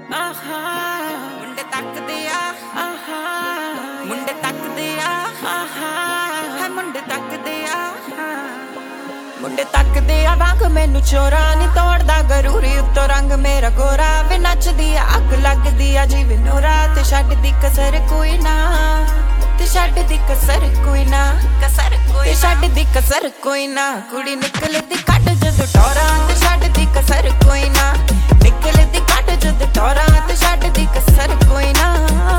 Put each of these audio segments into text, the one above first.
ਮੁੰਡੇ ਤੱਕਦੇ ਆ ਮੁੰਡੇ ਤੱਕਦੇ ਆ ਹੈ ਮੁੰਡੇ ਤੱਕਦੇ ਆ ਮੁੰਡੇ ਤੱਕਦੇ ਆ ਵਾਂਗ ਮੈਨੂੰ ਚੋਰਾ ਨੀ ਤੋੜਦਾ ਗਰੂਰੀ ਉੱਤੋਂ ਰੰਗ ਮੇਰਾ ਗੋਰਾ ਵੇ ਨੱਚਦੀ ਆ ਅੱਗ ਲੱਗਦੀ ਆ ਜਿਵੇਂ ਨੋਰਾ ਤੇ ਛੱਡਦੀ ਕਸਰ ਕੋਈ ਨਾ ਤੇ ਛੱਡਦੀ ਕਸਰ ਕੋਈ ਨਾ ਤੇ ਛੱਡਦੀ ਕਸਰ ਕੋਈ ਨਾ ਕੁੜੀ ਨਿਕਲਦੀ ਕੱਢ ਜਦੋਂ ਟੋਰਾਂ ਤੇ ਛੱਡਦੀ ਕਸਰ ਕੋਈ ਨਾ ਨਿਕਲਦੀ ਕੱਢ ਜਦੋਂ ਟੋਰਾਂ ਤੇ ਛੱਡਦੀ ਕਸਰ ਕੋਈ ਨਾ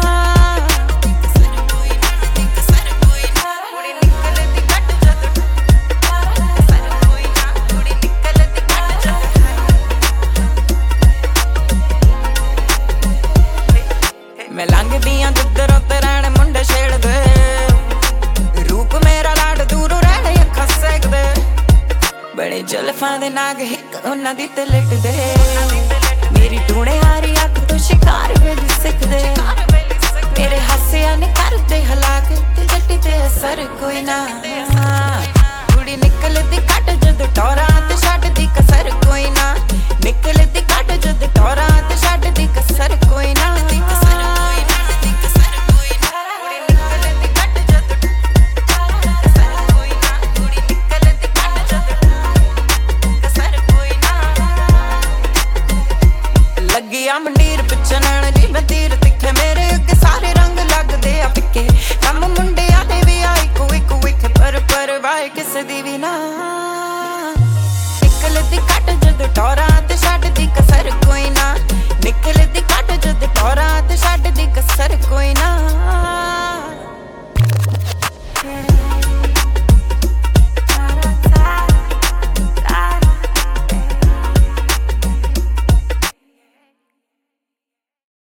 मैं लंघदी हाँ दुद्धरों ते रैण मुंडे छेड़दे रूप मेरा लाड दूरों रैण अखां सेकदे बड़े जुल्फां दे नाग हिक उन्हां दी ते लिटदे मेरी टूणे हारी अख तो शिकार वेद सिखदे मेरे हासिया ने करदे हलाक ते जट्टी ते असर कोई ना कुड़ी निकलदी कट जद टोरां ते छड्डदी कसर कोई ना निकलदी कट जद टोरां ते छड्डदी कसर कोई ना मंडीर पिछे नैन जिवें तीर तिखे मेरे अगे सारे रंग लगदे आ फिक्के कम मुंडियां दे भी आ इक्को इक्को पर वाए किसे दी भी ना निकलदी कट जद टोरां ते छड्डदी कसर